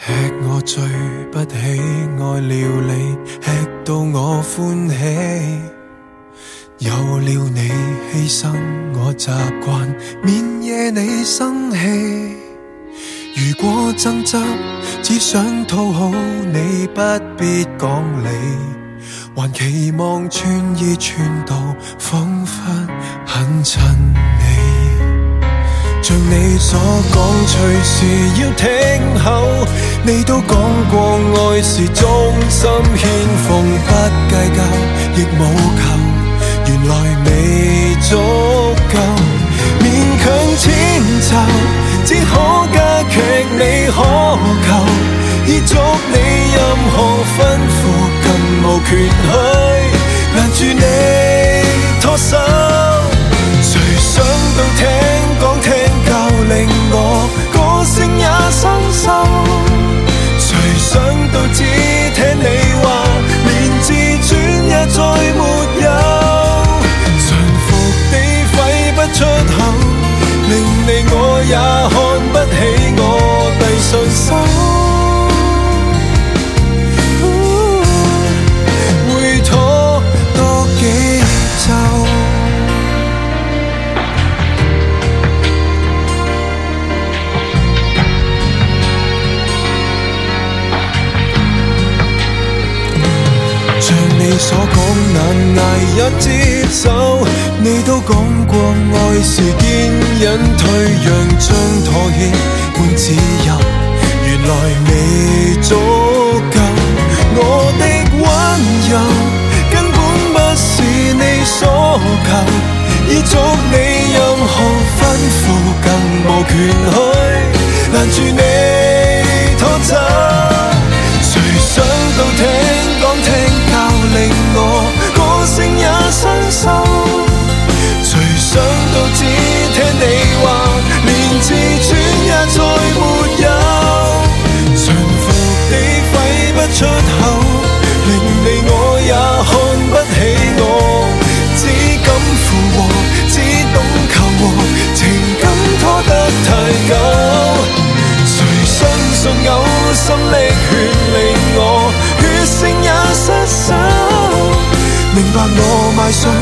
吃我最不喜愛料理，吃到我歡喜。有了你犧牲我習慣，免惹你生氣。如果爭執只想討好你，不必講理，還期望穿衣穿到彷彿很襯你。像你所講隨時要聽候，你都講過愛是忠心獻奉，不計較亦無求，原來未足夠，勉強遷就，只可加劇你渴求，已足你任何吩咐，更無權去攔住你拖手。誰想到聽講聽教令我個性也生鏽，誰想到只聽你話，連自尊也再沒有，馴服地揮不出口，令你我也看不起我遞上手。會拖多幾週。像你所講難捱也接受，你都講過愛是堅忍退讓，將妥協換自由，原來未足夠。我的溫柔根本不是你所求，已足你任何吩咐，更無權去攔住你拖走。誰想到聽講聽教令我個性也生鏽，誰想到只聽你話，連自尊也再沒有，馴服地揮不出口，令你我也看不起我，只敢附和，只懂求和，情感拖得太久。誰相信嘔心瀝血令我血性也失守，明白我邁上